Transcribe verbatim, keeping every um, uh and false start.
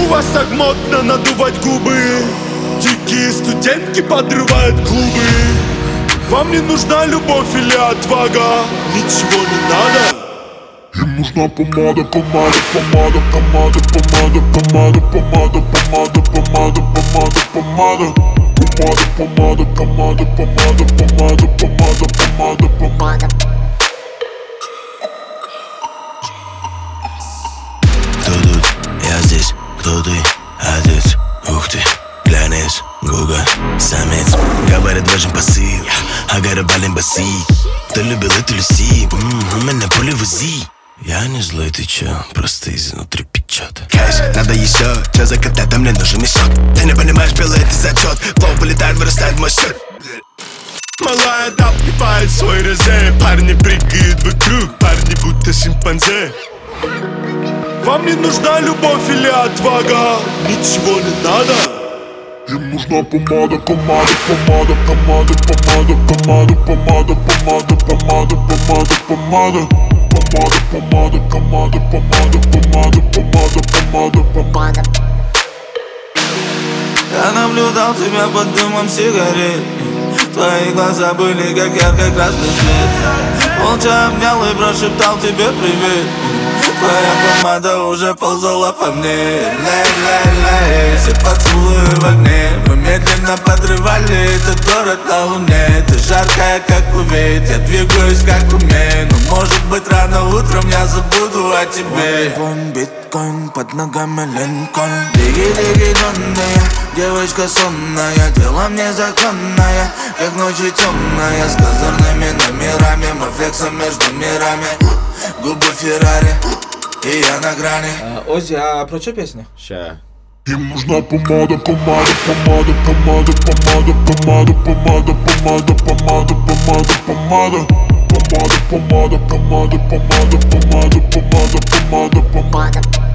вас так модно надувать губы? Дикие студентки подрывают клубы. Вам не нужна любовь или отвага, ничего не надо. Им нужна помада, помада, помада, помада, помада, помада, помада, помада, помада, помада, помада, помада, помада, помада, помада, помада, помада, помада, помада. Кто тут? Я здесь. Кто ты? Отец. Ух ты. Глянец. Гуга. Самец. Говорят важен посыл. Агара бален баси. Кто любил эту Люси? У меня поле в УЗИ. Я не злой, ты чё? Просто изнутри печет. Кэш, надо еще. Чё закатать, а мне нужен мешок. Ты не понимаешь, белый это зачет. Флоу вылетает, вырастает мой счет. Малая допивает свой розе. Парни прыгают вокруг, парни будто шимпанзе. Вам не нужна любовь или отвага, ничего не надо. Им нужна помада, помада, помада, помада, помада, помада, помада, помада, помада, помада, помада, помада, помада, помада, помада, помада, помада, помада, помада. Я наблюдал тебя под дымом сигарет. Твои глаза были как яркий красный свет. Молча обнял и прошептал тебе привет. Твоя помада уже ползала по мне. Лей-лей-лей, все поцелуи в огне. Мы медленно подрывали этот город на луне. Ты жаркая, как кувейт, я двигаюсь, как умею. Но может быть рано утром я забуду о тебе. Биткоин, биткоин, под ногами Линкольн. Диги-диги донная, девочка сонная. Дело мне законное, как ночью темная. С козырными номерами, мы флексом между мирами. Губы Феррари, и я на грани. Озі, а про що пісня? Ща. Им нужна помада, помада, помада, помада, помада, помада, помада, помада, помада, помада, помада, помада, помада, помада, помада, помада, помада, помада, помада.